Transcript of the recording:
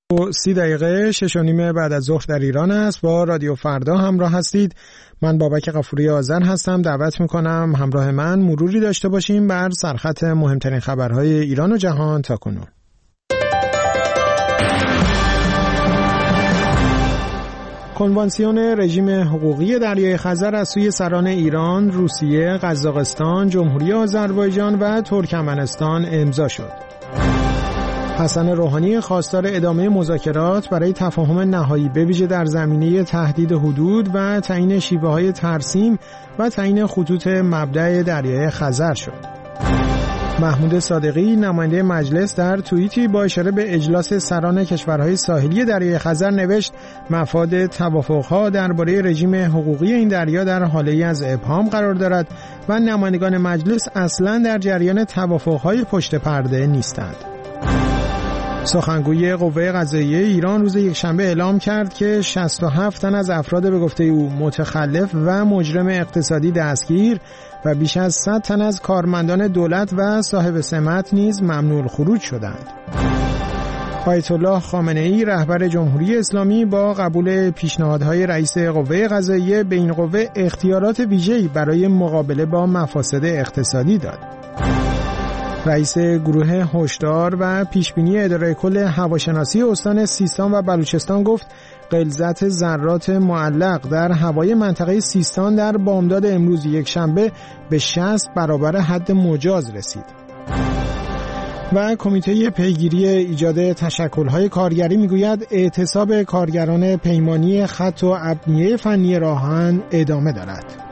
30 6:30 بعد از ظهر در ایران است. با رادیو فردا همراه هستید. من بابک غفوری آذر هستم. دعوت میکنم همراه من مروری داشته باشیم بر سرخط مهمترین خبرهای ایران و جهان تا کنون. کنوانسیون رژیم حقوقی دریای خزر از سوی سران ایران، روسیه، قزاقستان، جمهوری آذربایجان و ترکمنستان امضا شد. حسن روحانی خواستار ادامه مذاکرات برای تفاهم نهایی بویژه در زمینه تهدید حدود و تعیین شیوه‌های ترسیم و تعیین خطوط مبدأ دریای خزر شد. محمود صادقی نماینده مجلس در توییتی با اشاره به اجلاس سران کشورهای ساحلی دریای خزر نوشت مفاد توافق‌ها درباره رژیم حقوقی این دریا در حاله‌ای از ابهام قرار دارد و نمایندگان مجلس اصلاً در جریان توافق‌های پشت پرده نیستند. سخنگوی قوه قضاییه ایران روز یکشنبه اعلام کرد که 67 تن از افراد به گفته او متخلف و مجرم اقتصادی دستگیر و بیش از 100 تن از کارمندان دولت و صاحب سمت نیز ممنوع الخروج شدند. آیت الله خامنه‌ای رهبر جمهوری اسلامی با قبول پیشنهادهای رئیس قوه قضاییه به این قوه اختیارات ویژه‌ای برای مقابله با مفاسد اقتصادی داد. رئیس گروه هشدار و پیشبینی اداره کل هواشناسی استان سیستان و بلوچستان گفت غلظت ذرات معلق در هوای منطقه سیستان در بامداد امروز یکشنبه به 60 برابر حد مجاز رسید. و کمیته پیگیری ایجاد تشکل‌های کارگری میگوید اعتصاب کارگران پیمانی خط و ابنیه فنی راهن ادامه دارد.